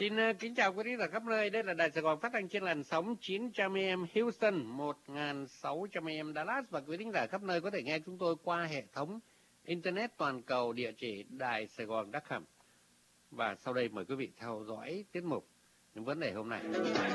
Xin kính chào quý khán giả khắp nơi. Đây là Đài Sài Gòn phát thanh trên làn sóng 900 AM Houston, 1600 AM Dallas, và quý khán giả khắp nơi có thể nghe chúng tôi qua hệ thống internet toàn cầu, địa chỉ Đài Sài Gòn.com. Và sau đây mời quý vị theo dõi tiết mục những vấn đề hôm nay.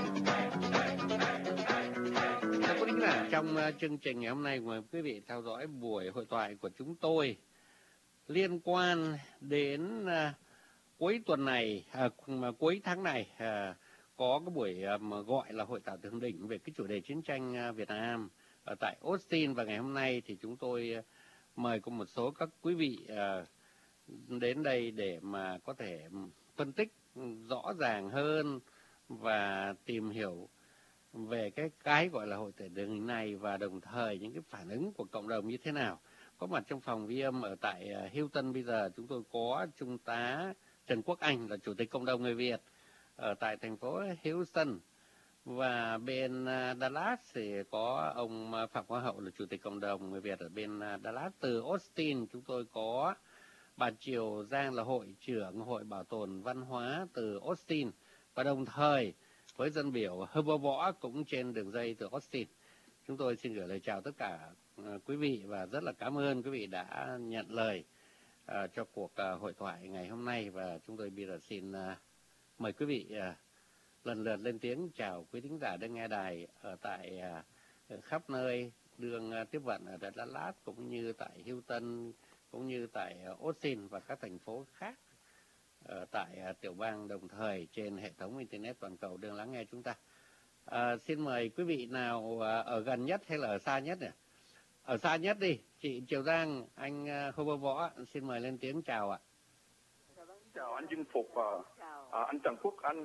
Thưa quý khán giả, trong chương trình ngày hôm nay mời quý vị theo dõi buổi hội thoại của chúng tôi liên quan đến cuối tuần này, cuối tháng này có cái buổi mà gọi là hội thảo thượng đỉnh về cái chủ đề chiến tranh Việt Nam ở tại Austin, và ngày hôm nay thì chúng tôi mời có một số các quý vị đến đây để mà có thể phân tích rõ ràng hơn và tìm hiểu về cái gọi là hội thảo thượng đỉnh này, và đồng thời những cái phản ứng của cộng đồng như thế nào. Có mặt trong phòng ghi âm ở tại Houston bây giờ chúng tôi có Trung tá Trần Quốc Anh là Chủ tịch Cộng đồng Người Việt ở tại thành phố Houston, và bên Dallas thì có ông Phạm Quang Hậu là Chủ tịch Cộng đồng Người Việt ở bên Dallas. Từ Austin chúng tôi có bà Triều Giang là Hội trưởng Hội Bảo tồn Văn hóa từ Austin, và đồng thời với dân biểu Hơ Võ cũng trên đường dây từ Austin. Chúng tôi xin gửi lời chào tất cả quý vị và rất là cảm ơn quý vị đã nhận lời cho cuộc hội thoại ngày hôm nay. Và chúng tôi bây giờ xin mời quý vị lần lượt lên tiếng chào quý thính giả đang nghe đài ở tại khắp nơi đường tiếp vận ở Dallas, cũng như tại Houston, cũng như tại Austin và các thành phố khác tại tiểu bang, đồng thời trên hệ thống internet toàn cầu đang lắng nghe chúng ta. Xin mời quý vị nào ở gần nhất hay là ở xa nhất nè? Ở xa nhất đi, chị Triều Giang, anh Hơ Võ, xin mời lên tiếng chào ạ. Chào anh Dương Phục, anh Trần Quốc Anh,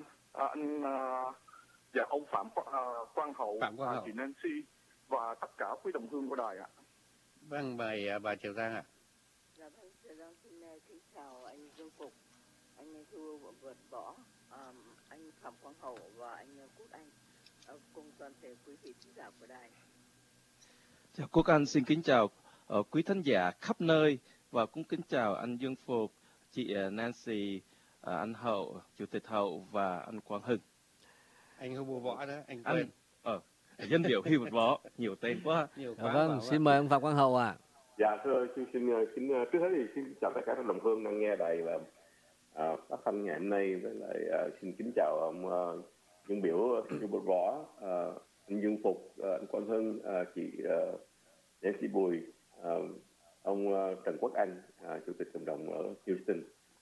và ông Phạm Quang Hậu, chị Nancy và tất cả quý đồng hương của đài ạ. Vâng, mời bà Triều Giang ạ. Dạ vâng, Triều Giang xin kính chào anh Dương Phục, anh Hơ Võ, anh Phạm Quang Hậu và anh Quốc Anh, cùng toàn thể quý vị khán giả của đài. Chào Quốc Anh, xin kính chào quý thính giả khắp nơi, và cũng kính chào anh Dương Phục, chị Nancy, anh Hậu, Chủ tịch Hậu và anh Quang Hưng. Anh Hơ Võ đó, anh quên. Danh hiệu Hơ Võ, nhiều tên quá. Vâng, xin mời ông Phạm Quang Hậu ạ. Dạ thưa, xin trước hết thì xin chào tất cả các đồng hương đang nghe đài và phát thanh ngày hôm nay, với lại xin kính chào ông dân biểu Hơ Võ, anh Dương Phục, anh Quang Hưng, chị Nancy Bùi, ông Trần Quốc Anh, Chủ tịch Cộng đồng ở Houston.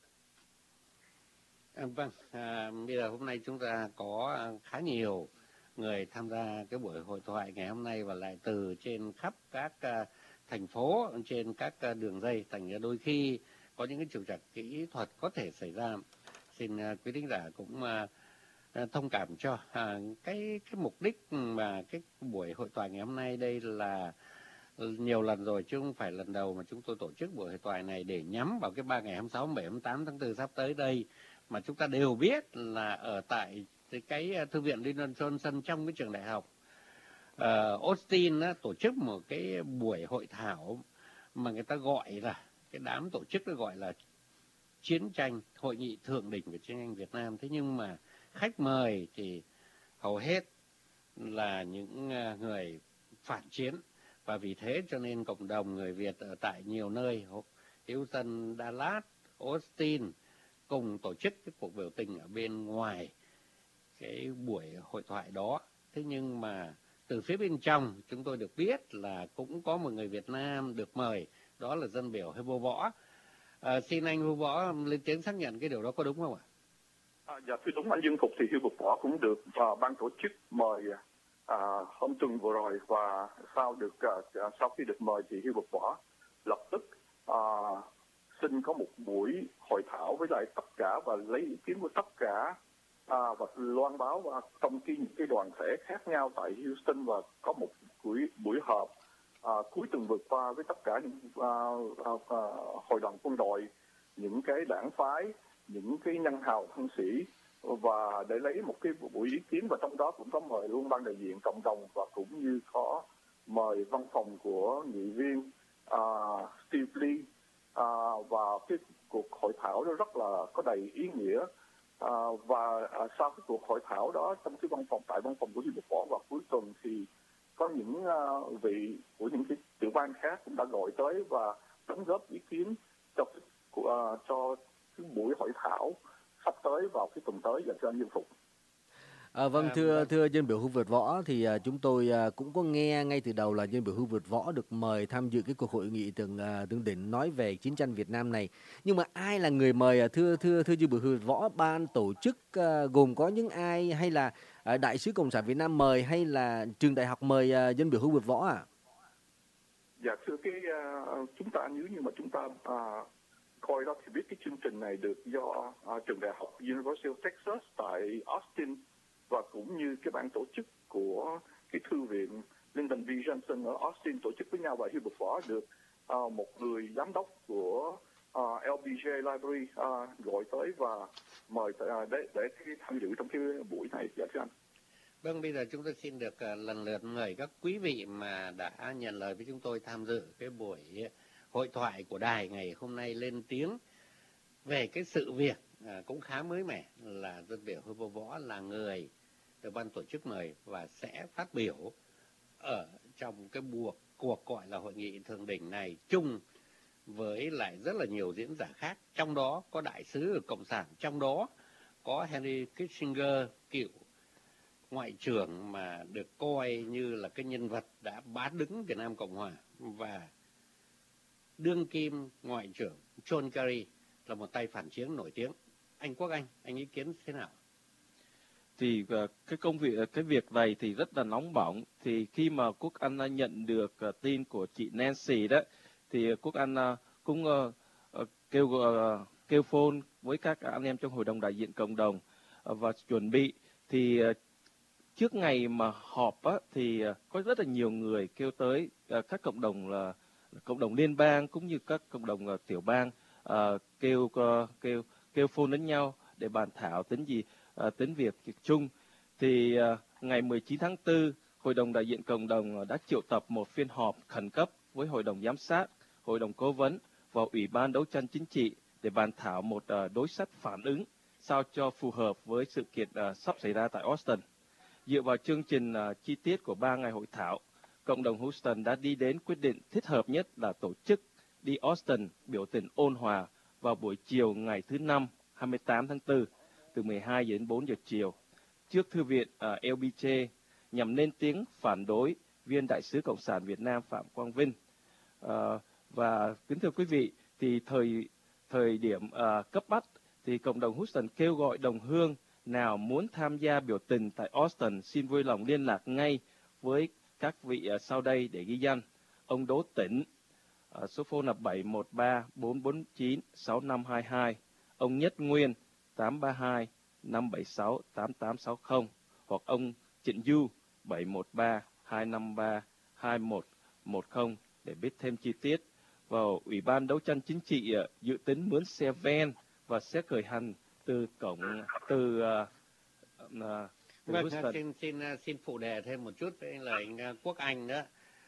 Vâng, bây giờ hôm nay chúng ta có khá nhiều người tham gia cái buổi hội thoại ngày hôm nay, và lại từ trên khắp các thành phố, trên các đường dây, thành ra đôi khi có những cái trục trặc kỹ thuật có thể xảy ra. Xin quý thính giả cũng thông cảm cho cái mục đích mà cái buổi hội thoại ngày hôm nay đây là nhiều lần rồi chứ không phải lần đầu mà chúng tôi tổ chức buổi hội thoại này, để nhắm vào cái 3 ngày 26, 27, 28 tháng 4 sắp tới đây, mà chúng ta đều biết là ở tại cái thư viện Lyndon Johnson trong cái trường đại học Austin tổ chức một cái buổi hội thảo mà người ta gọi là, cái đám tổ chức nó gọi là chiến tranh, hội nghị thượng đỉnh về chiến tranh Việt Nam. Thế nhưng mà khách mời thì hầu hết là những người phản chiến, và vì thế cho nên cộng đồng người Việt ở tại nhiều nơi, Houston, Dallas, Austin, cùng tổ chức cái cuộc biểu tình ở bên ngoài cái buổi hội thoại đó. Thế nhưng mà từ phía bên trong chúng tôi được biết là cũng có một người Việt Nam được mời, đó là dân biểu Hơ Võ. Xin anh Hơ Võ lên tiếng xác nhận cái điều đó có đúng không ạ? Dạ thưa đúng anh Dương Phục, thì Hơ Võ cũng được ban tổ chức mời hôm tuần vừa rồi, và sau khi được mời thì Hơ Võ lập tức xin có một buổi hội thảo với lại tất cả, và lấy ý kiến của tất cả và loan báo và thông tin những cái đoàn thể khác nhau tại Houston, và có một buổi họp cuối tuần vừa qua với tất cả những hội đoàn quân đội, những cái đảng phái, những cái nhân hào thân sĩ, và để lấy một cái buổi ý kiến, và trong đó cũng có mời luôn ban đại diện cộng đồng, và cũng như có mời văn phòng của nghị viên Steve Lee, và cái cuộc hội thảo đó rất là có đầy ý nghĩa. Và sau cái cuộc hội thảo đó trong cái tại văn phòng của Hiệp hội Võ vào cuối tuần thì có những vị của những cái tiểu bang khác cũng đã gọi tới và đóng góp ý kiến cho cái buổi hội thảo sắp tới vào cái tuần tới dành cho anh Dương Phục. Vâng, thưa dân biểu Hưu Việt Võ thì chúng tôi cũng có nghe ngay từ đầu là dân biểu Hưu Việt Võ được mời tham dự cái cuộc hội nghị thượng đỉnh nói về chiến tranh Việt Nam này. Nhưng mà ai là người mời thưa dân biểu Hưu Việt Võ? Ban tổ chức gồm có những ai, hay là Đại sứ Cộng sản Việt Nam mời, hay là trường đại học mời dân biểu Hưu Việt Võ ạ? Dạ thưa chúng ta, nếu như mà chúng ta coi đó thì biết cái chương trình này được do trường đại học University of Texas tại Austin và cũng như cái ban tổ chức của cái thư viện Lyndon B. Johnson ở Austin tổ chức với nhau, và Hiệp hội Võ được một người giám đốc của LBJ Library gọi tới và mời để tham dự trong cái buổi này. Dạ thưa anh. Vâng, bây giờ chúng tôi xin được lần lượt mời các quý vị mà đã nhận lời với chúng tôi tham dự cái buổi hội thoại của đài ngày hôm nay lên tiếng về cái sự việc cũng khá mới mẻ là dân biểu Hiệp hội Võ là người được ban tổ chức mời và sẽ phát biểu ở trong cái cuộc gọi là hội nghị thượng đỉnh này chung với lại rất là nhiều diễn giả khác, trong đó có đại sứ Cộng sản, trong đó có Henry Kissinger, cựu ngoại trưởng mà được coi như là cái nhân vật đã bá đứng Việt Nam Cộng Hòa, và đương kim ngoại trưởng John Kerry là một tay phản chiến nổi tiếng. Anh Quốc Anh ý kiến thế nào? Thì cái việc này thì rất là nóng bỏng. Thì khi mà Quốc Anh nhận được tin của chị Nancy đó, thì Quốc Anh cũng kêu phone với các anh em trong Hội đồng đại diện cộng đồng và chuẩn bị. Thì trước ngày mà họp á, thì có rất là nhiều người kêu tới các cộng đồng liên bang cũng như các cộng đồng tiểu bang kêu phone đến nhau để bàn thảo tính việc chung. Thì ngày 19 tháng 4, Hội đồng đại diện cộng đồng đã triệu tập một phiên họp khẩn cấp với Hội đồng giám sát, Hội đồng cố vấn và Ủy ban đấu tranh chính trị để bàn thảo một đối sách phản ứng sao cho phù hợp với sự kiện sắp xảy ra tại Austin. Dựa vào chương trình chi tiết của 3 ngày hội thảo, cộng đồng Houston đã đi đến quyết định thích hợp nhất là tổ chức đi Austin biểu tình ôn hòa vào buổi chiều ngày thứ Năm 28 tháng 4 từ 12 giờ đến 4 giờ chiều trước Thư viện LBJ nhằm lên tiếng phản đối viên Đại sứ Cộng sản Việt Nam Phạm Quang Vinh. Và kính thưa quý vị, thì thời điểm cấp bách thì cộng đồng Houston kêu gọi đồng hương nào muốn tham gia biểu tình tại Austin xin vui lòng liên lạc ngay với các vị sau đây để ghi danh. Ông Đỗ Tĩnh, số phone là 713-449-6522, ông Nhất Nguyên 832-576-8860, hoặc ông Trịnh Du 713-253-2110 để biết thêm chi tiết. Vào Ủy ban đấu tranh chính trị dự tính mướn xe van và sẽ khởi hành từ Vâng, xin phụ đề thêm một chút với lời anh Quốc Anh đó,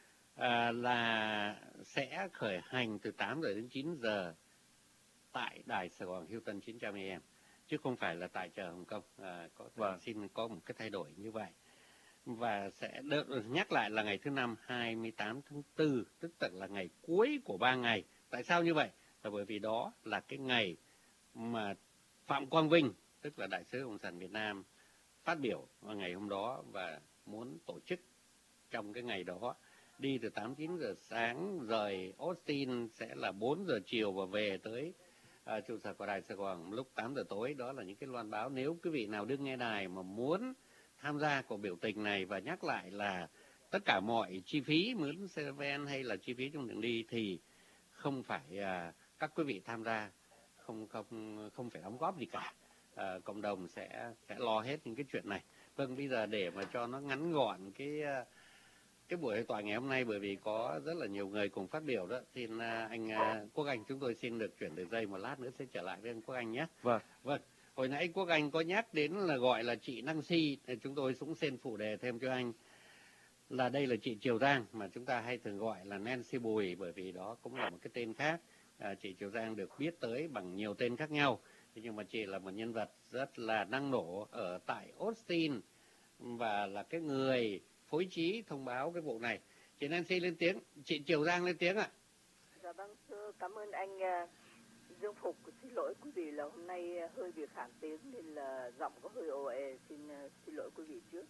là sẽ khởi hành từ 8 giờ đến 9 giờ tại đài Sài Gòn Hilton 900 AM, chứ không phải là tại chợ Hồng Kông. Xin có một cái thay đổi như vậy. Và sẽ nhắc lại là ngày thứ Năm 28 tháng 4, tức là ngày cuối của 3 ngày. Tại sao như vậy? Là bởi vì đó là cái ngày mà Phạm Quang Vinh, tức là Đại sứ Cộng sản Việt Nam, phát biểu vào ngày hôm đó và muốn tổ chức trong cái ngày đó đi từ 8-9 giờ sáng rời Austin sẽ là 4 giờ chiều và về tới trụ sở của Đài Sài Gòn lúc 8 giờ tối. Đó là những cái loan báo. Nếu quý vị nào đương nghe đài mà muốn tham gia cuộc biểu tình này, và nhắc lại là tất cả mọi chi phí mướn xe van hay là chi phí trong đường đi thì không phải các quý vị tham gia, không phải đóng góp gì cả. Cộng đồng sẽ lo hết những cái chuyện này. Vâng, bây giờ để mà cho nó ngắn gọn cái buổi hội thoại ngày hôm nay, bởi vì có rất là nhiều người cùng phát biểu đó, xin anh Quốc Anh, chúng tôi xin được chuyển đường dây một lát nữa sẽ trở lại với anh Quốc Anh nhé. Vâng. Hồi nãy Quốc Anh có nhắc đến là gọi là chị Nancy, thì chúng tôi cũng xin phụ đề thêm cho anh là đây là chị Triều Giang, mà chúng ta hay thường gọi là Nancy Bùi, bởi vì đó cũng là một cái tên khác. Chị Triều Giang được biết tới bằng nhiều tên khác nhau, Thế nhưng mà chị là một nhân vật rất là năng nổ ở tại Austin và là cái người phối trí thông báo cái vụ này. Chị Nancy lên tiếng, chị Triều Giang lên tiếng ạ. Dạ vâng, thưa cảm ơn anh Dương Phục. Xin lỗi quý vị là hôm nay hơi bị khản tiếng nên là giọng có hơi ồ ề, xin lỗi quý vị trước.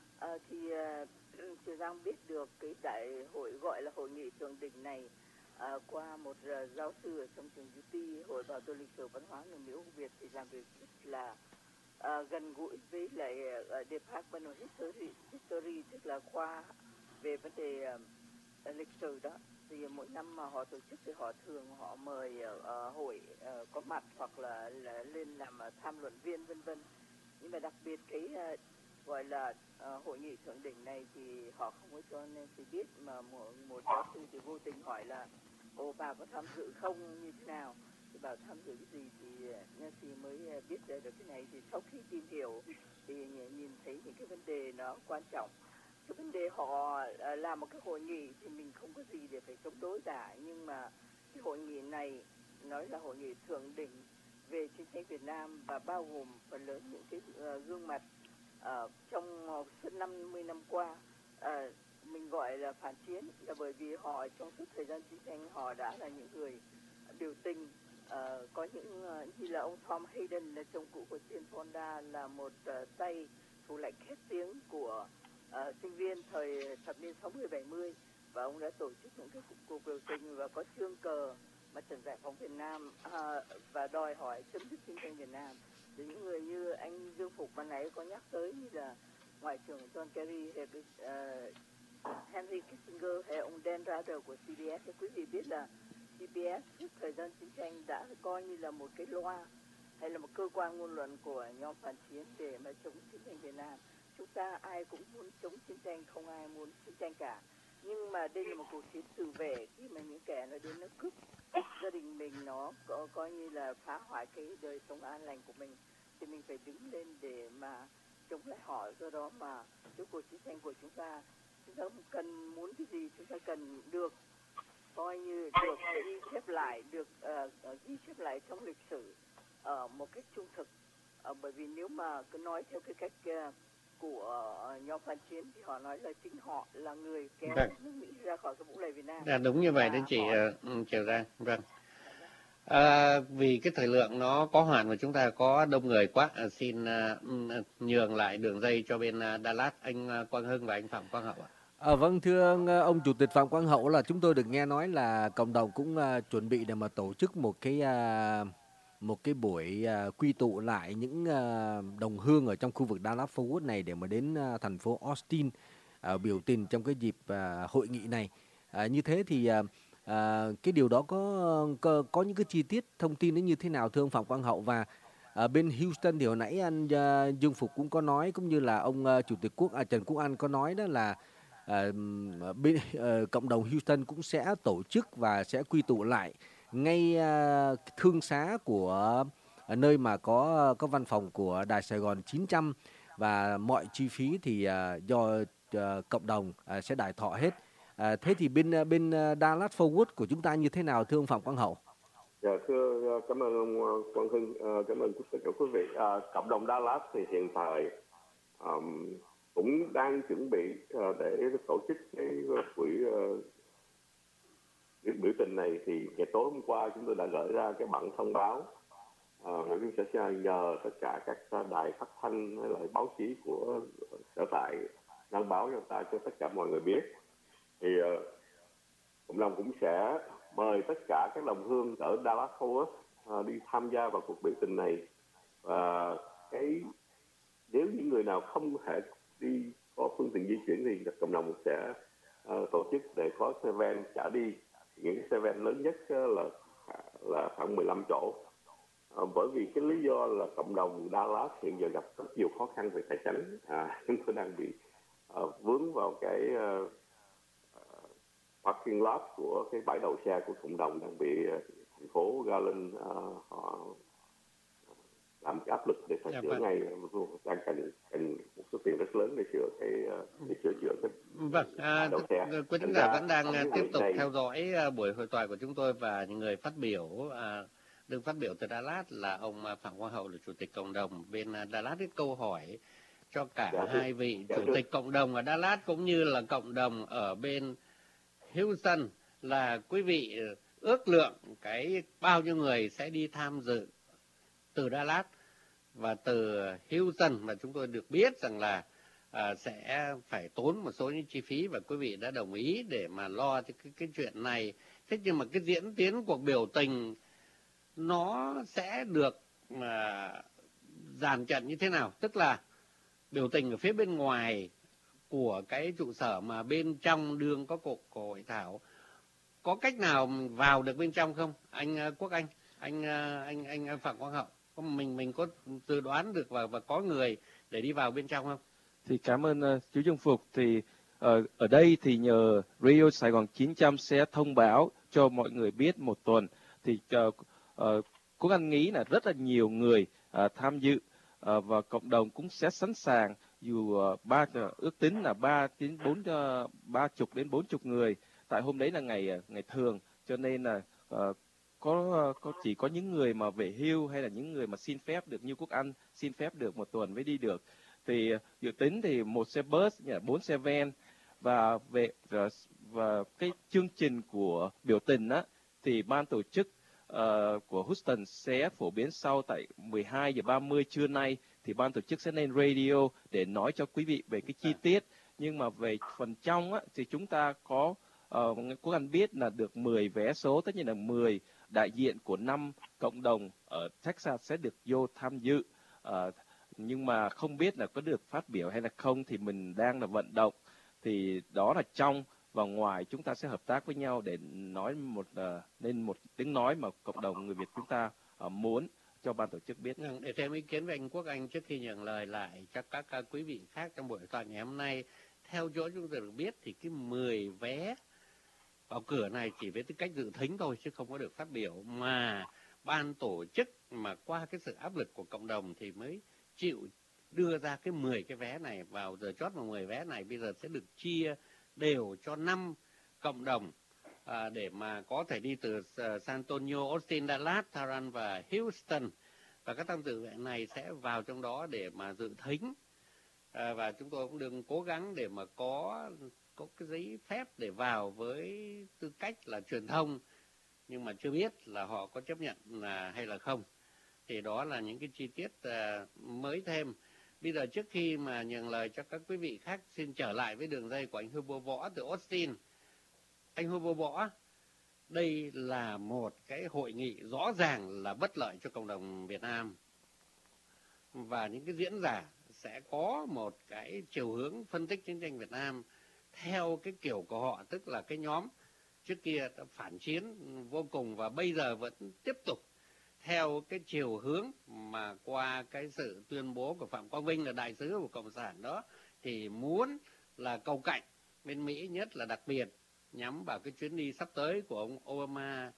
Triều Giang biết được cái đại hội gọi là hội nghị thượng đỉnh này qua một giáo sư ở trong trường UT, Hội Bảo tồn lịch sử văn hóa người Mỹ gốc Việt, thì làm việc rất là gần gũi với lại Department of History, tức là khoa về vấn đề lịch sử đó. Thì mỗi năm mà họ tổ chức thì họ thường mời hội có mặt hoặc là lên làm tham luận viên vân vân. Nhưng mà đặc biệt cái gọi là hội nghị thượng đỉnh này thì họ không có cho nên thì biết, mà một giáo sư thì vô tình hỏi là bà có tham dự không, như thế nào, thì bảo tham dự cái gì, thì Nancy mới biết được cái này. Thì sau khi tìm hiểu thì nhìn thấy những cái vấn đề nó quan trọng. Cái vấn đề họ làm một cái hội nghị thì mình không có gì để phải chống đối cả, nhưng mà cái hội nghị này nói là hội nghị thượng đỉnh về chiến tranh Việt Nam và bao gồm phần lớn những cái gương mặt trong suốt 50 năm qua mình gọi là phản chiến, là bởi vì họ trong suốt thời gian chiến tranh họ đã là những người biểu tình. Có những như là ông Tom Hayden là chồng cũ của Jane Fonda, là một tay thủ lĩnh khét tiếng của sinh viên thời thập niên 60-70, và ông đã tổ chức những cái cuộc biểu tình và có chương cờ mặt trận giải phóng Việt Nam và đòi hỏi chấm dứt chiến tranh Việt Nam. Thì những người như anh Dương Phục ban nãy có nhắc tới, như là Ngoại trưởng John Kerry hay Henry Kissinger hay ông Dan Rather của CBS. Thì quý vị biết là CBS trước thời gian chiến tranh đã coi như là một cái loa hay là một cơ quan ngôn luận của nhóm phản chiến để mà chống chiến tranh Việt Nam. Chúng ta ai cũng muốn chống chiến tranh, không ai muốn chiến tranh cả. Nhưng mà đây là một cuộc chiến tự vệ, khi mà những kẻ nó đến nó cướp gia đình mình, nó coi như là phá hoại cái đời sống an lành của mình, thì mình phải đứng lên để mà chống lại họ. Do đó mà cái cuộc chiến tranh của chúng ta cần muốn cái gì, chúng ta cần được coi như được ghi chép lại, được ghi chép lại trong lịch sử một cách trung thực. Bởi vì nếu mà cứ nói theo cái cách của nhóm phản chiến thì họ nói là chính họ là người kéo nước Mỹ ra khỏi cái vũng lầy Việt Nam. Đúng như vậy đấy chị Triều Giang. Vâng. Vì cái thời lượng nó có hạn và chúng ta có đông người quá, xin nhường lại đường dây cho bên Dallas, anh Quang Hưng và anh Phạm Quang Hậu ạ. Vâng, thưa ông Chủ tịch Phạm Quang Hậu, là chúng tôi được nghe nói là cộng đồng cũng chuẩn bị để mà tổ chức một cái buổi quy tụ lại những đồng hương ở trong khu vực Dallas Fort Worth này để mà đến thành phố Austin biểu tình trong cái dịp hội nghị này. Như thế thì cái điều đó có những cái chi tiết thông tin nó như thế nào thưa ông Phạm Quang Hậu? Và bên Houston thì hồi nãy anh Dương Phục cũng có nói, cũng như là ông Chủ tịch Trần Quốc Anh có nói, đó là bên cộng đồng Houston cũng sẽ tổ chức và sẽ quy tụ lại ngay thương xá của nơi mà có văn phòng của Đài Sài Gòn 900, và mọi chi phí thì do cộng đồng sẽ đài thọ hết. Thế thì bên Dallas Fort Worth của chúng ta như thế nào thưa ông Phạm Quang Hậu? Dạ, thưa cảm ơn ông Quang Hưng, cảm ơn tất cả quý vị. Cộng đồng Dallas thì hiện tại cũng đang chuẩn bị để tổ chức cái buổi biểu tình này. Thì ngày tối hôm qua chúng tôi đã gửi ra cái bản thông báo, chúng sẽ nhờ tất cả các đài phát thanh hay là báo chí của sở tại đăng báo cho tất cả mọi người biết. Thì cộng đồng cũng sẽ mời tất cả các đồng hương ở Dallas Fort Worth đi tham gia vào cuộc biểu tình này. Và nếu những người nào không thể đi có phương tiện di chuyển thì cộng đồng sẽ tổ chức để có xe van chở đi. Những cái xe van lớn nhất là khoảng 15 chỗ. Bởi vì cái lý do là cộng đồng Dallas hiện giờ gặp rất nhiều khó khăn về tài chính. Chúng tôi đang bị vướng vào cái parking lot của cái bãi đậu xe của cộng đồng, đang bị thành phố Garland họ làm cái áp lực để phải sửa ngay, đang cần một số tiền rất lớn để sửa chữa cái đậu xe. Quý khán giả vẫn đang tiếp tục theo dõi buổi hội thoại của chúng tôi, và những người phát biểu được phát biểu từ Đà Lạt là ông Phạm Quang Hậu là chủ tịch cộng đồng bên Đà Lát. Cái câu hỏi cho cả hai vị chủ tịch cộng đồng ở Đà Lạt cũng như là cộng đồng ở bên Houston là quý vị ước lượng cái bao nhiêu người sẽ đi tham dự từ Đà Lạt và từ Houston, mà chúng tôi được biết rằng là sẽ phải tốn một số những chi phí và quý vị đã đồng ý để mà lo cái chuyện này. Thế nhưng mà cái diễn tiến cuộc biểu tình nó sẽ được dàn trận như thế nào? Tức là biểu tình ở phía bên ngoài của cái trụ sở mà bên trong đương có cuộc hội thảo, có cách nào vào được bên trong không? Anh Quốc Anh, anh Phạm Quang Hậu, mình có dự đoán được và có người để đi vào bên trong không? Thì cảm ơn chú Dương Phục. Thì ở đây thì nhờ Radio Sài Gòn 900 sẽ thông báo cho mọi người biết một tuần. Thì Quốc Anh nghĩ là rất là nhiều người tham dự và cộng đồng cũng sẽ sẵn sàng, dù ước tính là 30 đến 40 người. Tại hôm đấy là ngày thường, cho nên là chỉ có những người mà về hưu hay là những người mà xin phép được như Quốc Anh xin phép được một tuần mới đi được. Thì dự tính thì một xe bus, 4 xe van và cái chương trình của biểu tình á thì ban tổ chức của Houston sẽ phổ biến sau tại 12:30 trưa nay. Thì ban tổ chức sẽ lên radio để nói cho quý vị về cái chi tiết. Nhưng mà về phần trong á thì chúng ta có Quốc Anh biết là được 10 vé số, tất nhiên là 10 đại diện của 5 cộng đồng ở Texas sẽ được vô tham dự. Nhưng mà không biết là có được phát biểu hay là không thì mình đang là vận động. Thì đó là trong và ngoài chúng ta sẽ hợp tác với nhau để nói nên một tiếng nói mà cộng đồng người Việt chúng ta muốn cho ban tổ chức biết. Để thêm ý kiến về anh Quốc Anh trước khi nhận lời lại cho các quý vị khác trong buổi tọa ngày hôm nay. Theo chỗ chúng tôi được biết thì cái 10 vé vào cửa này chỉ với tư cách dự thính thôi chứ không có được phát biểu, mà ban tổ chức mà qua cái sự áp lực của cộng đồng thì mới chịu đưa ra cái 10 cái vé này vào giờ chót. Mà 10 vé này bây giờ sẽ được chia đều cho 5 cộng đồng để mà có thể đi từ San Antonio, Austin, Dallas, Tehran và Houston. Và các tham dự này sẽ vào trong đó để mà dự thính. Và chúng tôi cũng đừng cố gắng để mà có cái giấy phép để vào với tư cách là truyền thông, nhưng mà chưa biết là họ có chấp nhận hay là không. Thì đó là những cái chi tiết mới thêm. Bây giờ trước khi mà nhận lời cho các quý vị khác, xin trở lại với đường dây của anh Hugo Võ từ Austin. Anh Hugo Võ, đây là một cái hội nghị rõ ràng là bất lợi cho cộng đồng Việt Nam. Và những cái diễn giả sẽ có một cái chiều hướng phân tích chiến tranh Việt Nam theo cái kiểu của họ, tức là cái nhóm trước kia đã phản chiến vô cùng và bây giờ vẫn tiếp tục theo cái chiều hướng mà qua cái sự tuyên bố của Phạm Quang Vinh là đại sứ của Cộng sản đó, thì muốn là cầu cạnh bên Mỹ, nhất là đặc biệt nhắm vào cái chuyến đi sắp tới của ông Obama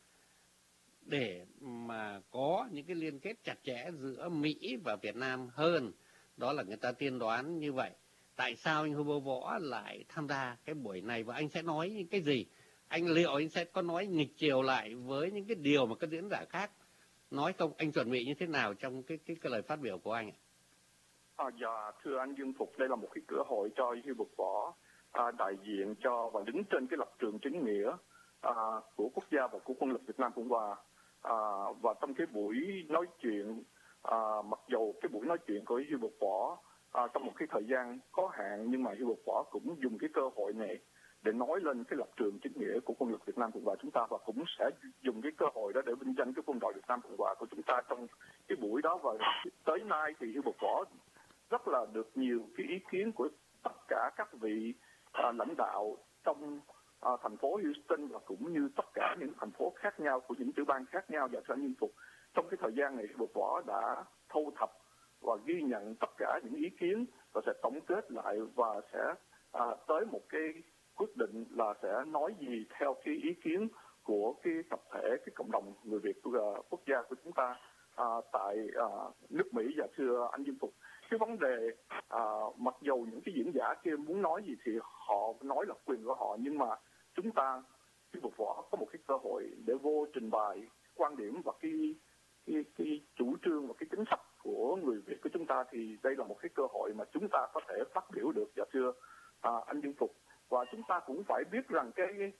để mà có những cái liên kết chặt chẽ giữa Mỹ và Việt Nam hơn. Đó là người ta tiên đoán như vậy. Tại sao anh Hugo Võ lại tham gia cái buổi này và anh sẽ nói những cái gì? Liệu anh sẽ có nói nghịch chiều lại với những cái điều mà các diễn giả khác nói không? Anh chuẩn bị như thế nào trong cái lời phát biểu của anh ạ? Dạ, thưa anh Dương Phục, đây là một cái cơ hội cho Hugo Võ đại diện cho và đứng trên cái lập trường chính nghĩa của quốc gia và của quân lực Việt Nam Cộng Hòa. Và trong cái buổi nói chuyện, mặc dù cái buổi nói chuyện của Hugo Võ trong một cái thời gian có hạn, nhưng mà Hugo Võ cũng dùng cái cơ hội này để nói lên cái lập trường chính nghĩa của quân lực Việt Nam Cộng Hòa chúng ta, và cũng sẽ dùng cái cơ hội đó để vinh danh cái quân đội Việt Nam Cộng Hòa của chúng ta trong cái buổi đó. Và tới nay thì Hugo Võ rất là được nhiều cái ý kiến của tất cả các vị lãnh đạo trong thành phố Houston và cũng như tất cả những thành phố khác nhau của những tiểu bang khác nhau. Và thưa anh Dương Phục, trong cái thời gian này Hugo Võ đã thu thập và ghi nhận tất cả những ý kiến và sẽ tổng kết lại và sẽ tới một cái quyết định là sẽ nói gì theo cái ý kiến của cái tập thể, cái cộng đồng người Việt quốc gia của chúng ta tại nước Mỹ. Và thưa anh Dương Phục, cái vấn đề mặc dù những cái diễn giả kia muốn nói gì thì họ nói là quyền của họ, nhưng mà chúng ta Hugo Võ có một cái cơ hội để vô trình bày quan điểm và cái cái chủ trương và cái chính sách của người Việt của chúng ta, thì đây là một cái cơ hội mà chúng ta có thể phát biểu được, dạ thưa anh Dương Phục. Và chúng ta cũng phải biết rằng cái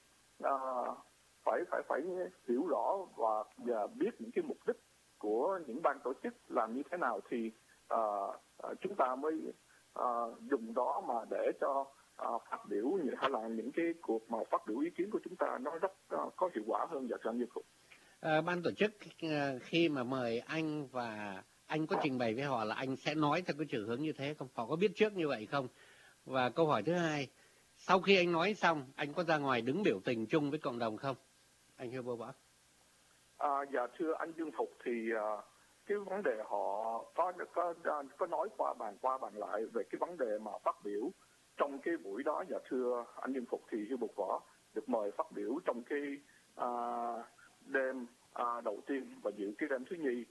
phải hiểu rõ và biết những cái mục đích của những ban tổ chức làm như thế nào, thì chúng ta mới dùng đó mà để cho phát biểu hay là những cái cuộc mà phát biểu ý kiến của chúng ta nó rất có hiệu quả hơn. Dạ thưa anh Dương Phục. Ban tổ chức khi mà mời anh và anh có trình bày với họ là anh sẽ nói theo cái chiều hướng như thế không? Họ có biết trước như vậy không? Và câu hỏi thứ hai, sau khi anh nói xong, anh có ra ngoài đứng biểu tình chung với cộng đồng không? Anh Hưu Bô Võ. Dạ thưa anh Dương Phục, thì cái vấn đề họ có nói qua bàn lại về cái vấn đề mà phát biểu trong cái buổi đó. Dạ thưa anh Dương Phục, thì Hưu Bô Võ được mời phát biểu trong cái đêm đầu tiên và dự cái đêm thứ nhì.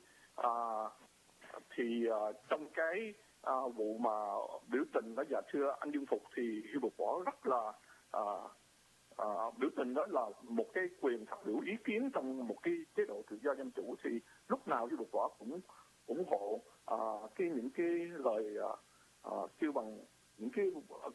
Thì trong cái vụ mà biểu tình đó, dạ thưa anh Dương Phục, thì Hưu Bô Võ rất là biểu tình đó là một cái quyền phát biểu ý kiến trong một cái chế độ tự do dân chủ, thì lúc nào Hưu Bô Võ cũng ủng hộ những cái lời kêu bằng những cái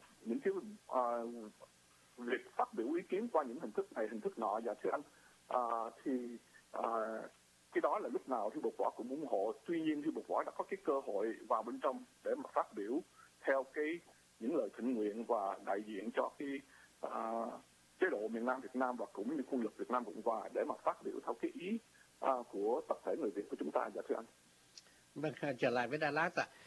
việc phát biểu ý kiến qua những hình thức này hình thức nọ. Dạ thưa anh, thì cái đó là lúc nào Hưu Bô Võ cũng ủng hộ. Tuy nhiên Hưu Bô Võ đã có cái cơ hội vào bên trong để mà phát biểu theo những lời thỉnh nguyện và đại diện cho cái chế độ miền Nam Việt Nam và cũng như quân lực Việt Nam Cộng Hòa, để mà phát biểu theo cái ý của tập thể người Việt của chúng ta. Dạ thưa anh. Vâng, trở lại với Đà Lạt ạ.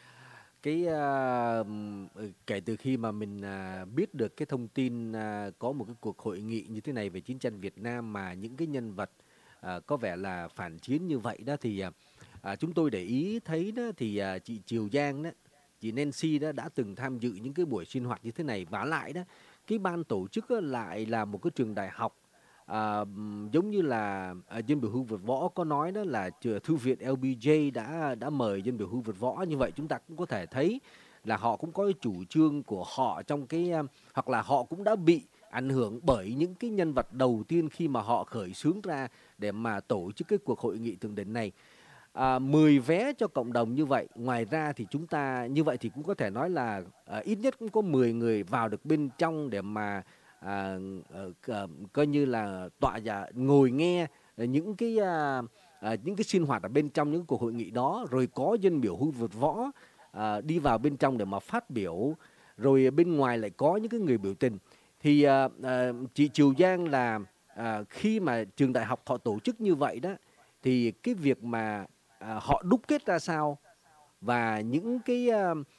Kể từ khi mà mình biết được cái thông tin có một cái cuộc hội nghị như thế này về chiến tranh Việt Nam mà những cái nhân vật có vẻ là phản chiến như vậy đó, thì chúng tôi để ý thấy đó, thì chị Triều Giang đó, chị Nancy đó đã từng tham dự những cái buổi sinh hoạt như thế này. Vả lại đó, cái ban tổ chức lại là một cái trường đại học, giống như là dân biểu Hưu Việt Võ có nói đó là thư viện LBJ đã mời dân biểu Hưu Việt Võ. Như vậy chúng ta cũng có thể thấy là họ cũng có cái chủ trương của họ trong cái, hoặc là họ cũng đã bị ảnh hưởng bởi những cái nhân vật đầu tiên khi mà họ khởi xướng ra để mà tổ chức cái cuộc hội nghị thượng đỉnh này. 10 vé cho cộng đồng như vậy. Ngoài ra thì chúng ta như vậy thì cũng có thể nói là ít nhất cũng có 10 người vào được bên trong để mà coi như là tọa giả ngồi nghe những cái sinh hoạt ở bên trong những cuộc hội nghị đó, rồi có dân biểu Hưu Việt Võ đi vào bên trong để mà phát biểu, rồi bên ngoài lại có những cái người biểu tình. Thì chị Triều Giang là khi mà trường đại học họ tổ chức như vậy đó, thì cái việc mà họ đúc kết ra sao và những cái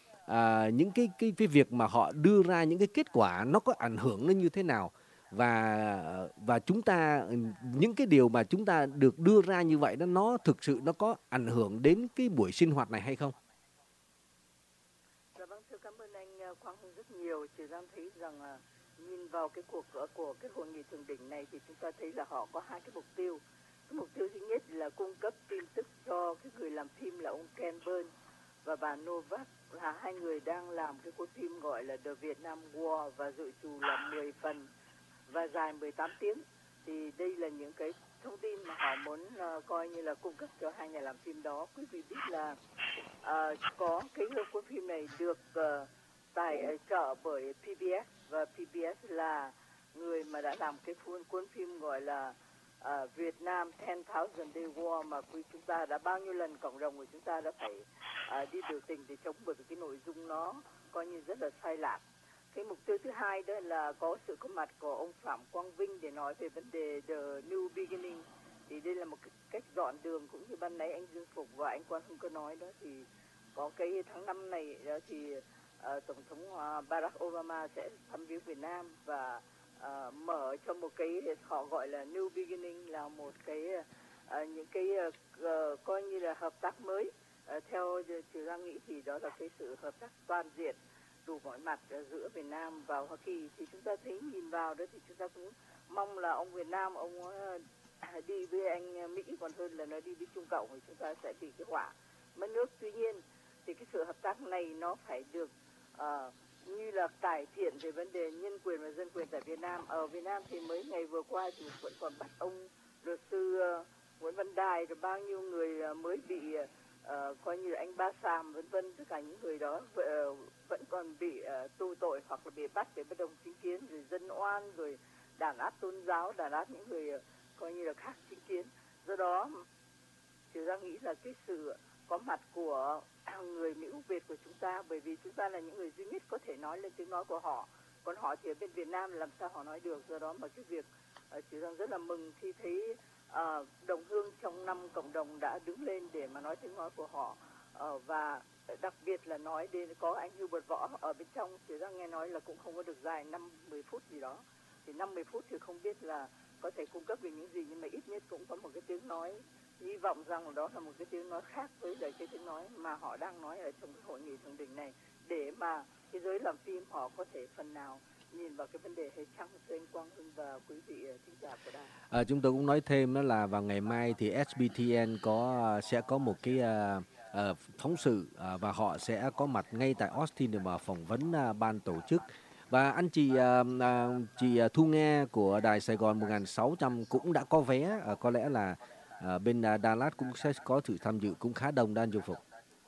việc mà họ đưa ra những cái kết quả nó có ảnh hưởng nó như thế nào, và chúng ta những cái điều mà chúng ta được đưa ra như vậy đó, nó thực sự nó có ảnh hưởng đến cái buổi sinh hoạt này hay không? Dạ vâng, thưa cảm ơn anh Quang Hưng rất nhiều. Chỉ đang thấy rằng nhìn vào cái cuộc của cái hội nghị thượng đỉnh này thì chúng ta thấy là họ có hai cái mục tiêu. Cái mục tiêu thứ nhất là cung cấp tin tức cho cái người làm phim là ông Ken Burns và bà Novak, là hai người đang làm cái cuốn phim gọi là The Vietnam War và dự trù là 10 phần và dài 18 tiếng. Thì đây là những cái thông tin mà họ muốn coi như là cung cấp cho hai nhà làm phim đó. Quý vị biết là có cái cuốn phim này được tài trợ bởi PBS, và PBS là người mà đã làm cái cuốn phim gọi là Việt Nam 10,000 Day War mà chúng ta đã bao nhiêu lần cộng đồng của chúng ta đã phải đi biểu tình để chống, bởi vì cái nội dung nó coi như rất là sai lạc. Cái mục tiêu thứ hai đó là có sự có mặt của ông Phạm Quang Vinh để nói về vấn đề The New Beginning. Thì đây là một cái cách dọn đường, cũng như ban nãy anh Dương Phục và anh Quang Hưng có nói đó, thì có cái tháng 5 này đó thì Tổng thống Barack Obama sẽ thăm viếng Việt Nam và mở cho một cái họ gọi là New Beginning, là một cái những cái coi như là hợp tác mới. Theo Triều Giang nghĩ thì đó là cái sự hợp tác toàn diện đủ mọi mặt giữa Việt Nam và Hoa Kỳ. Thì chúng ta thấy nhìn vào đó thì chúng ta cũng mong là ông Việt Nam ông đi với anh Mỹ còn hơn là nó đi với Trung Cộng, thì chúng ta sẽ bị cái họa mất nước. Tuy nhiên thì cái sự hợp tác này nó phải được như là cải thiện về vấn đề nhân quyền và dân quyền tại Việt Nam. Ở Việt Nam thì mấy ngày vừa qua thì vẫn còn bắt ông luật sư Nguyễn Văn Đài, rồi bao nhiêu người mới bị coi như anh Ba Sàm vân vân, tất cả những người đó vẫn còn bị tù tội hoặc là bị bắt để bất đồng chính kiến, rồi dân oan, rồi đàn áp tôn giáo, đàn áp những người coi như là khác chính kiến. Do đó Chị Giang nghĩ là cái sự có mặt của người Mỹ gốc Việt của chúng ta, bởi vì chúng ta là những người duy nhất có thể nói lên tiếng nói của họ, còn họ thì ở bên Việt Nam làm sao họ nói được. Do đó mà cái việc chị Giang rất là mừng khi thấy đồng hương trong 5 cộng đồng đã đứng lên để mà nói tiếng nói của họ, và đặc biệt là nói đến có anh Hubert Võ ở bên trong. Chị Giang nghe nói là cũng không có được dài 5-10 phút gì đó, thì 50 phút thì không biết là có thể cung cấp được những gì, nhưng mà ít nhất cũng có một cái tiếng nói. Hy vọng rằng đó là một cái tiếng nói khác với lại cái tiếng nói mà họ đang nói ở trong cái hội nghị thượng đỉnh này, để mà cái giới làm phim họ có thể phần nào nhìn vào cái vấn đề hay chăng. Thưa anh Quang Hưng và quý vị thính giả của đài. Chúng tôi cũng nói thêm đó là vào ngày mai thì SBTN sẽ có một cái phóng sự và họ sẽ có mặt ngay tại Austin để mà phỏng vấn ban tổ chức. Và anh chị Thu Nghe của đài Sài Gòn 1600 cũng đã có vé, có lẽ là bên Dallas cũng sẽ có sự tham dự cũng khá đông. Đan Dung Phục.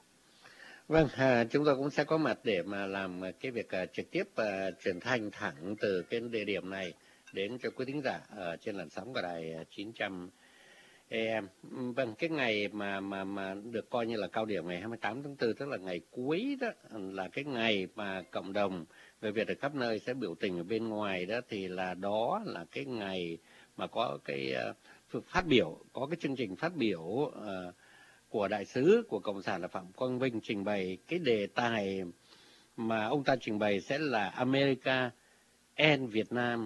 Vâng, chúng tôi cũng sẽ có mặt để mà làm cái việc trực tiếp truyền thanh thẳng từ cái địa điểm này đến cho quý thính giả ở trên làn sóng của đài 900 AM. Vâng, cái ngày mà được coi như là cao điểm ngày 28 tháng 4, tức là ngày cuối đó, là cái ngày mà cộng đồng người Việt ở khắp nơi sẽ biểu tình ở bên ngoài đó, thì đó là cái ngày mà có cái phát biểu, có cái chương trình phát biểu của đại sứ của Cộng sản là Phạm Quang Vinh trình bày. Cái đề tài mà ông ta trình bày sẽ là America and Vietnam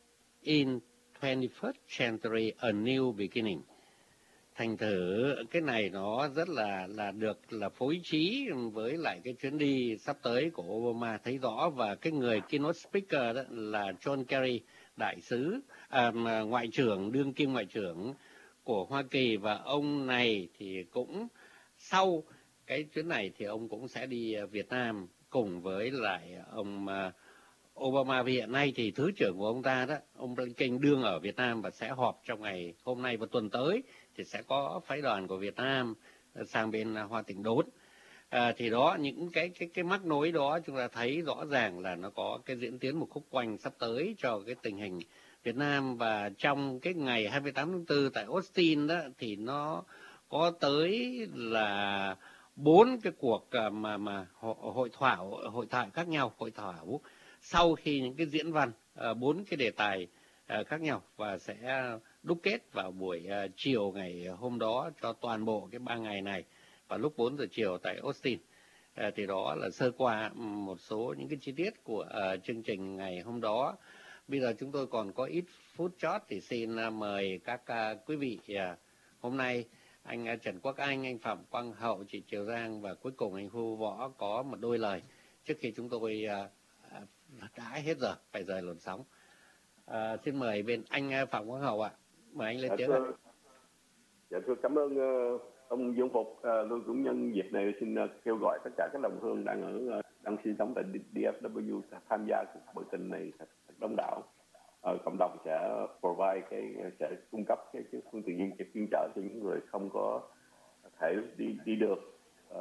in 21st Century, a New Beginning. Thành thử cái này nó rất là được là phối trí với lại cái chuyến đi sắp tới của Obama thấy rõ. Và cái người keynote speaker đó là John Kerry, đại sứ ngoại trưởng, đương kim ngoại trưởng của Hoa Kỳ, và ông này thì cũng sau cái chuyến này thì ông cũng sẽ đi Việt Nam cùng với lại ông Obama. Vì hiện nay thì thứ trưởng của ông ta đó, ông Blinken đương ở Việt Nam và sẽ họp trong ngày hôm nay và tuần tới thì sẽ có phái đoàn của Việt Nam sang bên Hoa Tịnh Đốn. Thì đó, những cái mắc nối đó chúng ta thấy rõ ràng là nó có cái diễn tiến một khúc quanh sắp tới cho cái tình hình Việt Nam. Và trong cái ngày 28 tháng 4 tại Austin đó thì nó có tới là 4 cái cuộc mà hội thoại khác nhau, hội thảo sau khi những cái diễn văn 4 cái đề tài khác nhau, và sẽ đúc kết vào buổi chiều ngày hôm đó cho toàn bộ cái 3 ngày này vào lúc 4 giờ chiều tại Austin. Thì đó là sơ qua một số những cái chi tiết của chương trình ngày hôm đó. Bây giờ chúng tôi còn có ít phút chót thì xin mời các quý vị hôm nay, anh Trần Quốc Anh, anh Phạm Quang Hậu, chị Triều Giang và cuối cùng anh Hu Võ có một đôi lời trước khi chúng tôi đã hết giờ phải rời luồng sóng. Xin mời bên anh Phạm Quang Hậu ạ. Mời anh lên tiếng ạ. Dạ thưa, cảm ơn ông Dương Phục. Tôi cũng nhân dịp này xin kêu gọi tất cả các đồng hương đang sinh sống tại DFW tham gia cuộc biểu tình này thật đông đảo. Cộng đồng sẽ sẽ cung cấp cái phương tiện chuyên trợ cho những người không có thể đi được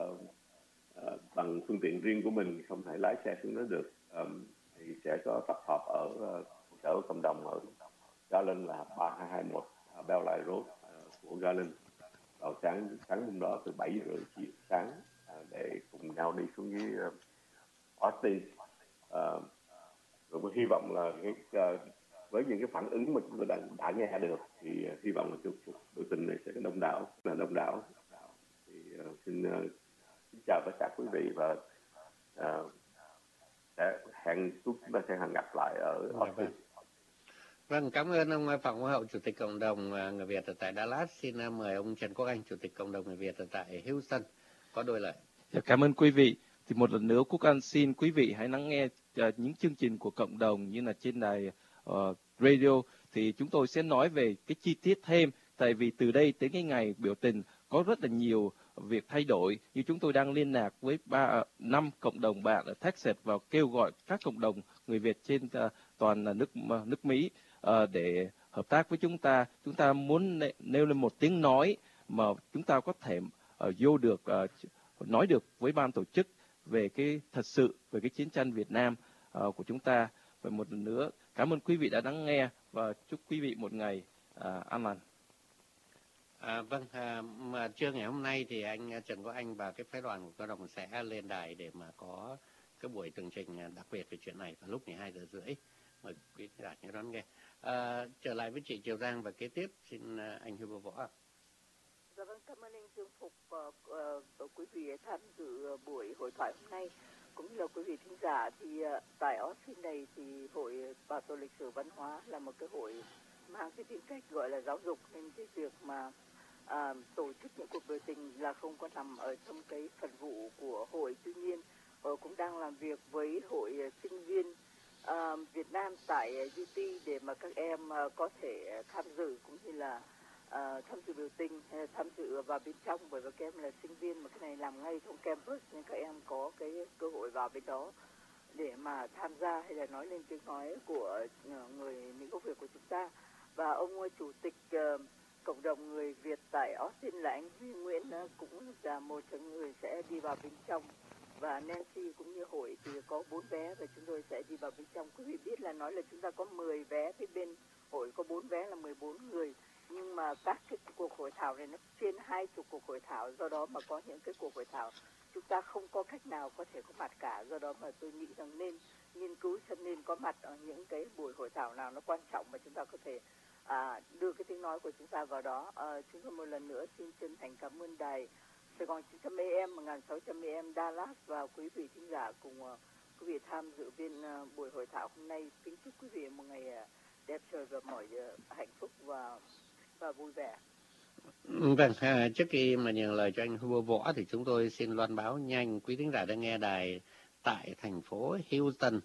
bằng phương tiện riêng của mình, không thể lái xe xuống đó được. Thì sẽ có tập hợp ở trụ sở cộng đồng ở Garland là 3221 Bellline Road của Garland vào sáng hôm đó từ 7 giờ rưỡi sáng để cùng nhau đi xuống với Austin. Rồi hy vọng là với những cái phản ứng mà chúng tôi đã nghe được thì hy vọng là cuộc biểu tình này sẽ có đông đảo. Thì xin chào tất cả quý vị và chúng ta sẽ hẹn gặp lại ở Austin. Vâng, cảm ơn ông Phạm Quang Hậu, Chủ tịch Cộng đồng người Việt ở tại Dallas. Xin mời ông Trần Quốc Anh, Chủ tịch Cộng đồng người Việt ở tại Houston có đôi lời. Cảm ơn quý vị. Thì một lần nữa Quốc Anh xin quý vị hãy lắng nghe những chương trình của cộng đồng như là trên đài radio, thì chúng tôi sẽ nói về cái chi tiết thêm. Tại vì từ đây tới cái ngày biểu tình có rất là nhiều việc thay đổi, như chúng tôi đang liên lạc với 5 cộng đồng bạn ở Texas và kêu gọi các cộng đồng người Việt trên toàn nước Mỹ để hợp tác với chúng ta muốn nêu lên một tiếng nói mà chúng ta có thể vô được nói được với ban tổ chức về thật sự về cái chiến tranh Việt Nam của chúng ta. Và một lần nữa cảm ơn quý vị đã lắng nghe và chúc quý vị một ngày an lành. Vâng, mà trưa ngày hôm nay thì anh Trần Quốc Anh và cái phái đoàn của Cơ Đồng sẽ lên đài để mà có cái buổi tường trình đặc biệt về chuyện này vào lúc 12:30. Mời quý vị nhớ đón nghe. Trở lại với chị Triều Giang và kế tiếp xin anh Hubert Võ. Dạ vâng, cảm ơn anh Dương Phục và quý vị tham dự buổi hội thoại hôm nay. Cũng như là quý vị thính giả thì tại Austin này thì Hội Bảo tồn Lịch sử Văn hóa là một cái hội mang cái tính cách gọi là giáo dục, nên cái việc mà tổ chức những cuộc biểu tình là không có nằm ở trong cái phần vụ của hội. Tuy nhiên cũng đang làm việc với hội sinh viên Việt Nam tại UT để mà các em có thể tham dự cũng như là tham dự biểu tình, tham dự vào bên trong, bởi vì các em là sinh viên mà cái này làm ngay trong campus nên các em có cái cơ hội vào bên đó để mà tham gia hay là nói lên tiếng nói của người Mỹ gốc Việt của chúng ta. Và ông chủ tịch cộng đồng người Việt tại Austin là anh Huy Nguyễn cũng là một trong người sẽ đi vào bên trong, và Nancy cũng như hội thì có 4 vé và chúng tôi sẽ đi vào bên trong. Quý vị biết là nói là chúng ta có 10 vé, phía bên hội có 4 vé là 14 người, nhưng mà các cái cuộc hội thảo này nó trên 20 cuộc hội thảo, do đó mà có những cái cuộc hội thảo chúng ta không có cách nào có thể có mặt cả, do đó mà tôi nghĩ rằng nên nghiên cứu xem nên có mặt ở những cái buổi hội thảo nào nó quan trọng mà chúng ta có thể đưa cái tiếng nói của chúng ta vào đó. Chúng tôi một lần nữa xin chân thành cảm ơn đài Sài Gòn 900 AM, 1600 AM Dallas và quý vị thính giả cùng quý vị tham dự bên buổi hội thảo hôm nay. Kính chúc quý vị một ngày đẹp trời và mọi hạnh phúc và vui vẻ. Vâng, trước khi mà nhường lời cho anh Hubert Võ thì chúng tôi xin loan báo nhanh quý thính giả đang nghe đài tại thành phố Houston.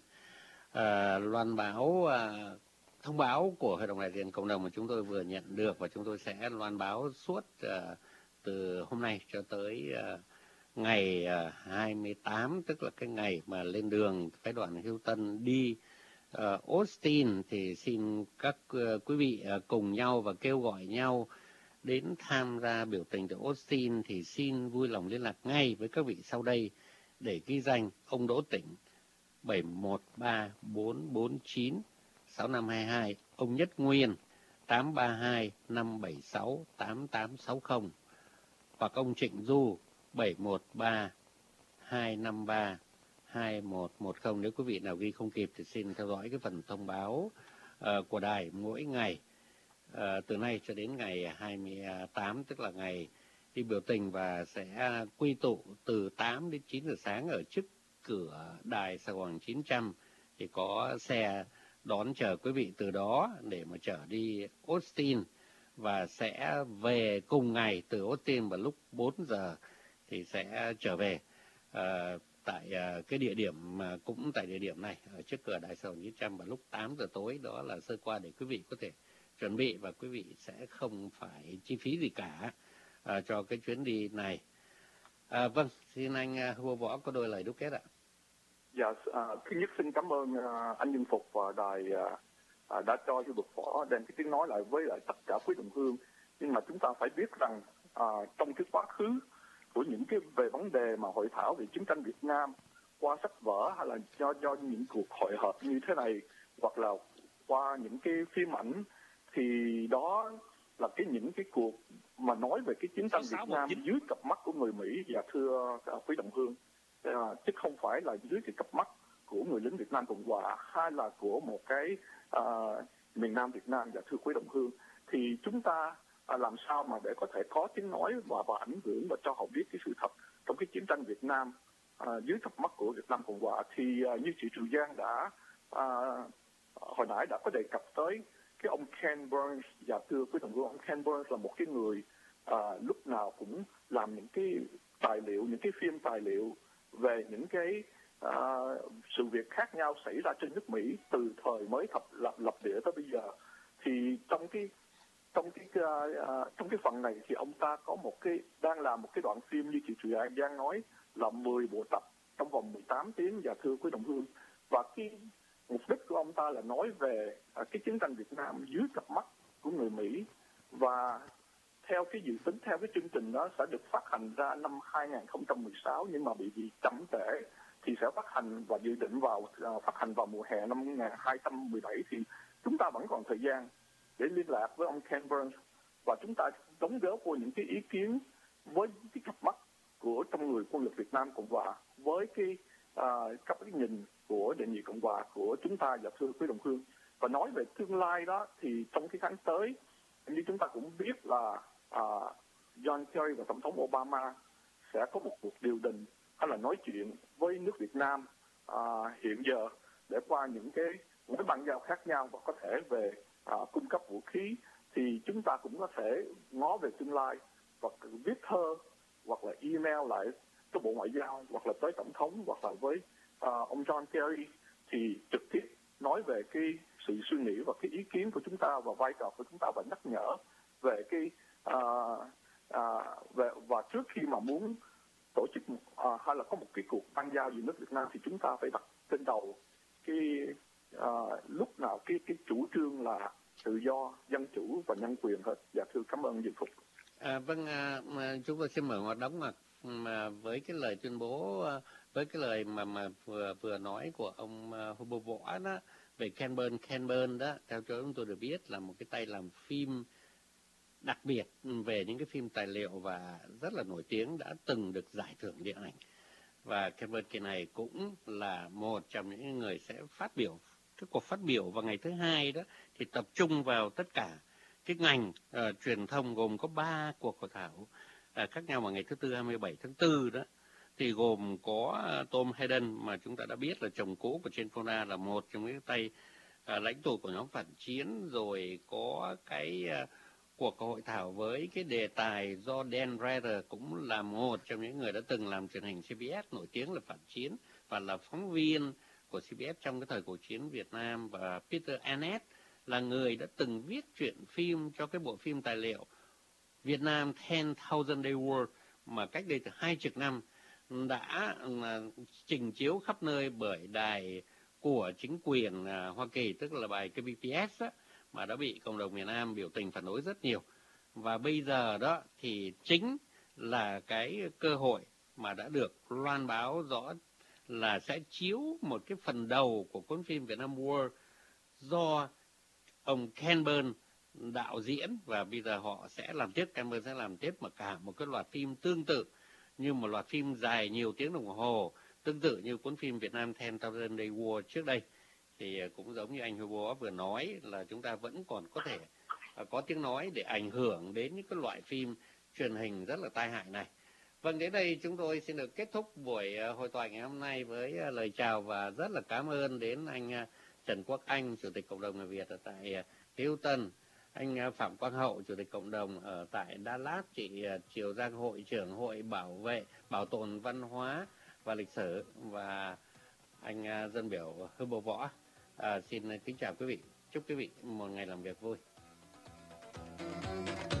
Loan báo thông báo của Hội đồng đại diện cộng đồng mà chúng tôi vừa nhận được, và chúng tôi sẽ loan báo suốt từ hôm nay cho tới ngày 28, tức là cái ngày mà lên đường phái đoàn Houston đi Austin, thì xin các quý vị cùng nhau và kêu gọi nhau đến tham gia biểu tình tại Austin thì xin vui lòng liên lạc ngay với các vị sau đây để ghi danh ông Đỗ Tĩnh 713-449-6522, ông Nhất Nguyên 832-576-8860 hoặc ông Trịnh Du 713-253-2110. Nếu quý vị nào ghi không kịp thì xin theo dõi cái phần thông báo của đài mỗi ngày từ nay cho đến ngày 28, tức là ngày đi biểu tình, và sẽ quy tụ từ 8 đến 9 giờ sáng ở trước cửa đài Sài Gòn 900 thì có xe đón chờ quý vị từ đó để mà chở đi Austin, và sẽ về cùng ngày từ Austin vào lúc 4 giờ thì sẽ trở về tại cái địa điểm mà cũng tại địa điểm này ở trước cửa đài Sài Gòn 900 vào lúc 8 giờ tối. Đó là sơ qua để quý vị có thể chuẩn bị, và quý vị sẽ không phải chi phí gì cả cho cái chuyến đi này. Vâng, xin anh Hubert Võ có đôi lời đúc kết ạ. Dạ, thứ nhất xin cảm ơn anh Dương Phục và đài đã cho Hubert Võ đem cái tiếng nói lại với lại tất cả quý đồng hương. Nhưng mà chúng ta phải biết rằng trong cái quá khứ của những cái về vấn đề mà hội thảo về chiến tranh Việt Nam qua sách vở hay là do những cuộc hội họp như thế này, hoặc là qua những cái phim ảnh, thì đó là những cái cuộc mà nói về cái chiến tranh Việt Nam dưới cặp mắt của người Mỹ, và thưa quý đồng hương, chứ không phải là dưới cái cặp mắt của người lính Việt Nam Cộng Hòa hay là của một cái miền Nam Việt Nam. Và thưa quý đồng hương, thì chúng ta làm sao mà để có thể có tiếng nói và ảnh hưởng và cho họ biết cái sự thật trong cái chiến tranh Việt Nam dưới cặp mắt của Việt Nam Cộng Hòa. Thì như chị Triều Giang đã hồi nãy đã có đề cập tới cái ông Ken Burns, và thưa quý đồng hương, ông Ken Burns là một cái người lúc nào cũng làm những cái tài liệu, những cái phim tài liệu về những cái sự việc khác nhau xảy ra trên nước Mỹ từ thời mới lập địa tới bây giờ. Thì trong cái phần này thì ông ta có đang làm một cái đoạn phim như chị Triều Giang nói là 10 bộ tập trong vòng 18 tiếng, và thưa quý đồng hương, và cái mục đích của ông ta là nói về cái chiến tranh Việt Nam dưới cặp mắt của người Mỹ, và theo cái dự tính, theo cái chương trình đó sẽ được phát hành ra năm 2016 nhưng mà bị chậm trễ, thì sẽ phát hành và dự định phát hành vào mùa hè năm 2017, thì chúng ta vẫn còn thời gian để liên lạc với ông Ken Burns và chúng ta đóng góp vào những cái ý kiến với cái cặp mắt của trong người quân lực Việt Nam Cộng Hòa, với cái nhìn của đề nghị Cộng Hòa của chúng ta và thưa quý đồng hương. Và nói về tương lai đó thì trong cái tháng tới, như chúng ta cũng biết là John Kerry và Tổng thống Obama sẽ có một cuộc điều đình hay là nói chuyện với nước Việt Nam hiện giờ để qua những cái mối bang giao khác nhau và có thể về cung cấp vũ khí, thì chúng ta cũng có thể ngó về tương lai và viết thơ hoặc là email lại tới Bộ Ngoại giao hoặc là tới Tổng thống hoặc là với ông John Kerry, thì trực tiếp nói về cái sự suy nghĩ và cái ý kiến của chúng ta và vai trò của chúng ta, và nhắc nhở về cái và trước khi mà muốn tổ chức hay là có một cái cuộc bang giao giữa nước Việt Nam thì chúng ta phải đặt trên đầu cái lúc nào cái chủ trương là tự do, dân chủ và nhân quyền hết. Dạ thưa cảm ơn Diệp Phục. Vâng, chúng tôi xin mở ngoặt đóng ngoặc mà với cái lời tuyên bố, với cái lời mà vừa nói của ông Hugo Võ đó về Ken Burns đó, theo cho chúng tôi được biết là một cái tay làm phim đặc biệt về những cái phim tài liệu và rất là nổi tiếng, đã từng được giải thưởng điện ảnh. Và Ken Burns kỳ này cũng là một trong những người sẽ phát biểu, cái cuộc phát biểu vào ngày thứ Hai đó thì tập trung vào tất cả cái ngành truyền thông, gồm có 3 cuộc hội thảo khác nhau vào ngày thứ Tư 27 tháng 4 đó, thì gồm có Tom Hayden mà chúng ta đã biết là chồng cũ của Jane Fonda, là một trong những tay lãnh tụ của nhóm phản chiến, rồi có cái cuộc hội thảo với cái đề tài do Dan Rather, cũng là một trong những người đã từng làm truyền hình CBS nổi tiếng là phản chiến và là phóng viên của CBS trong cái thời cuộc chiến Việt Nam, và Peter Annett là người đã từng viết truyện phim cho cái bộ phim tài liệu Việt Nam 10,000 Day War mà cách đây từ 20 năm đã trình chiếu khắp nơi bởi đài của chính quyền Hoa Kỳ, tức là bài KBPS á, mà đã bị cộng đồng miền Nam biểu tình phản đối rất nhiều. Và bây giờ đó thì chính là cái cơ hội mà đã được loan báo rõ là sẽ chiếu một cái phần đầu của cuốn phim Việt Nam War do ông Ken Burns đạo diễn, và bây giờ họ sẽ làm tiếp, Ken Burns sẽ làm tiếp mà cả một cái loạt phim tương tự, như một loạt phim dài nhiều tiếng đồng hồ, tương tự như cuốn phim Việt Nam 10,000 Day War trước đây. Thì cũng giống như anh Hugo vừa nói là chúng ta vẫn còn có thể có tiếng nói để ảnh hưởng đến những cái loại phim truyền hình rất là tai hại này. Vâng, đến đây chúng tôi xin được kết thúc buổi hội thoại ngày hôm nay với lời chào và rất là cảm ơn đến anh Trần Quốc Anh, Chủ tịch Cộng đồng người Việt ở tại Houston, anh Phạm Quang Hậu, Chủ tịch Cộng đồng ở tại Dallas, chị Triều Giang, Hội trưởng Hội Bảo tồn Văn hóa và Lịch sử, và anh dân biểu Hugo Võ. Xin kính chào quý vị, chúc quý vị một ngày làm việc vui.